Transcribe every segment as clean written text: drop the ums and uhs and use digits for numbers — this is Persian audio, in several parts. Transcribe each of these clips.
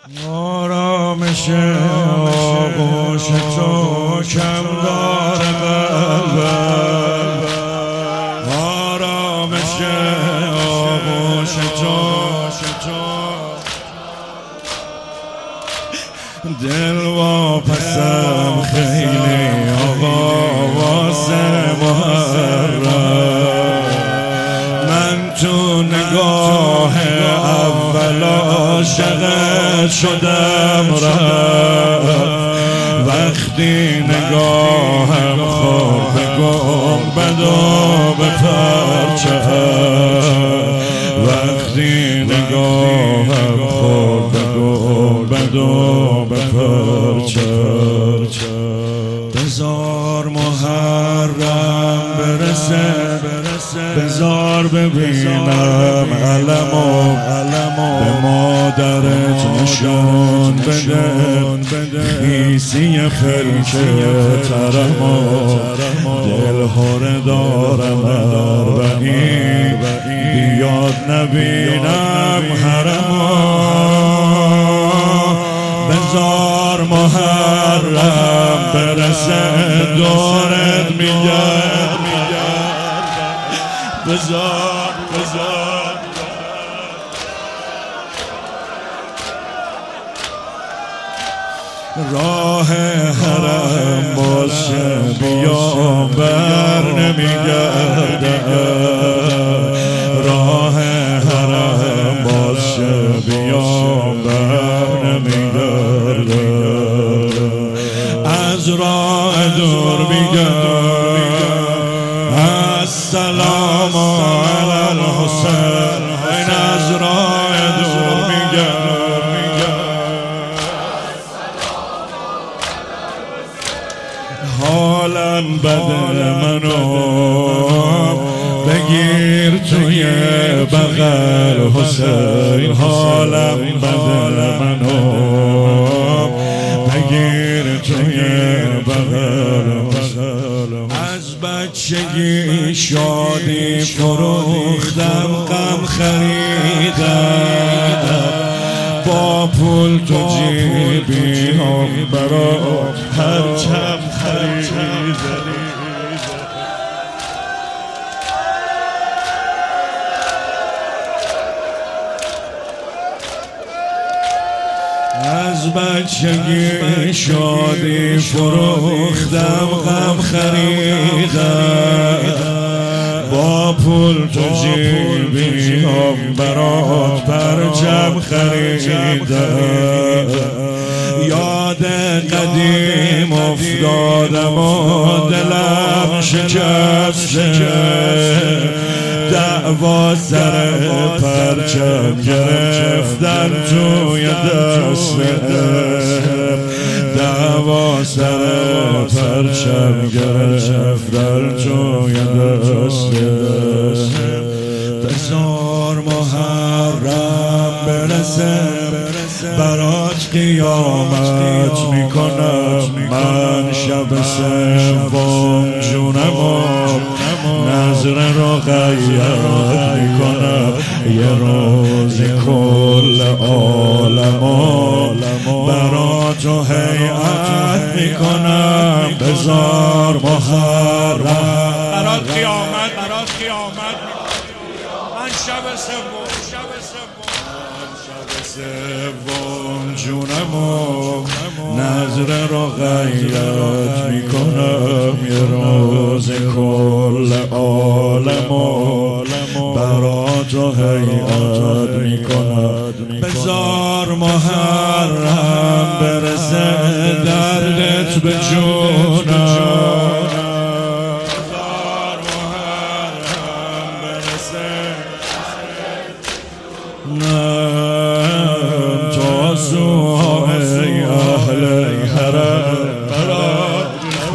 آرامش آغوش تو کم داره قلبم، آرامش آغوش تو دل واپسم خیلی آقا واسه محرم. من تو نگاه اول عاشقت شدم وقتی نگاهم خورد به گنبد و به پرچم، وقتی نگاهم خورد به گنبد و به پرچم. بزار محرم برسه، بزار ببینم علمو به مادرت نشون بده، خیسی خلکه ترمو دل هره دارم اربعین بیاد نبینم حرمو. بزار محرم برسه دورت میگرد، بزار راه حرم باشه بیا بر نمیگرده، راه حرم باشه بیا بر نمیگرده. از راه دور میگرد السلام علی الحسین، این از راه دور میگرد حالم بده منو بگیر توی بغل حسین، حالم بده منو بگیر توی بغل حسین. از بچگی شادی فروختم غم خریدم، با پول تو جیبی هم برات پرچم خریدم. از بچگی شادی فروختم غم خریدم، با پول تو جیبی هم برات پرچم خریدم. یاد قدیم افتادم و دلم شکسته، دعوا سر پرچم گرفتن توی دستم، دعوا سر پرچم گرفتن توی دستم. بزار محرم برسه برات قیامت میکنم، من شب سوم جونمو نظر رقیت میکنم، یه روز کل عالمو برات و هیئت میکنم. بزار محرم برات قیامت من شب سوم جونمو نظر رقیت میکنم، یه روز کل عالمو برات و هیئت میکنم. بزار محرم برسه دردت به جونم، ای اهل حرم برات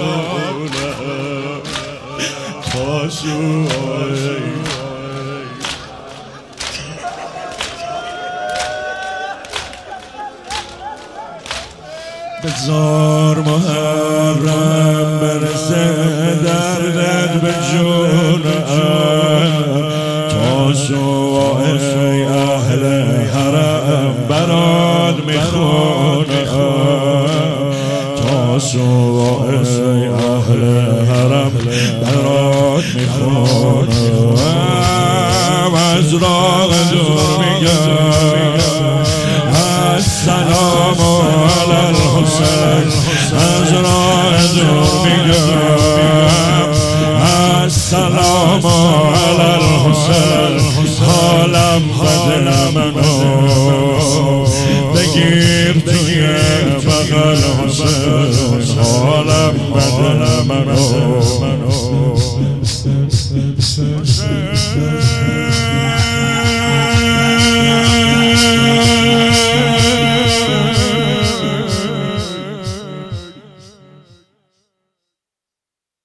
بزار محرم برسه دردت به جونم، تا شو ای اهل حرم برات میخونه تا صبح ای اهل حرم برات میخونه از راه دور میگم السلام علی الحسین از راه دور میگم السلام علی الحسین حالم بده منو بگیر توی بغل حسین حالم بده منو